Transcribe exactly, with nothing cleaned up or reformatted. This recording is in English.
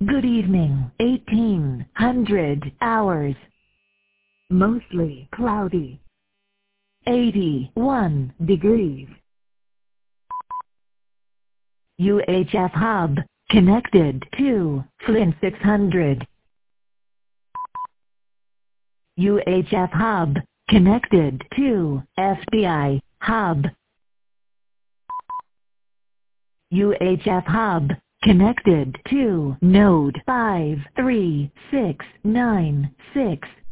Good evening. eighteen hundred hours. Mostly cloudy. eighty-one degrees. U H F hub connected to Flint six hundred. U H F hub connected to F B I hub. U H F hub connected to node five three six nine six.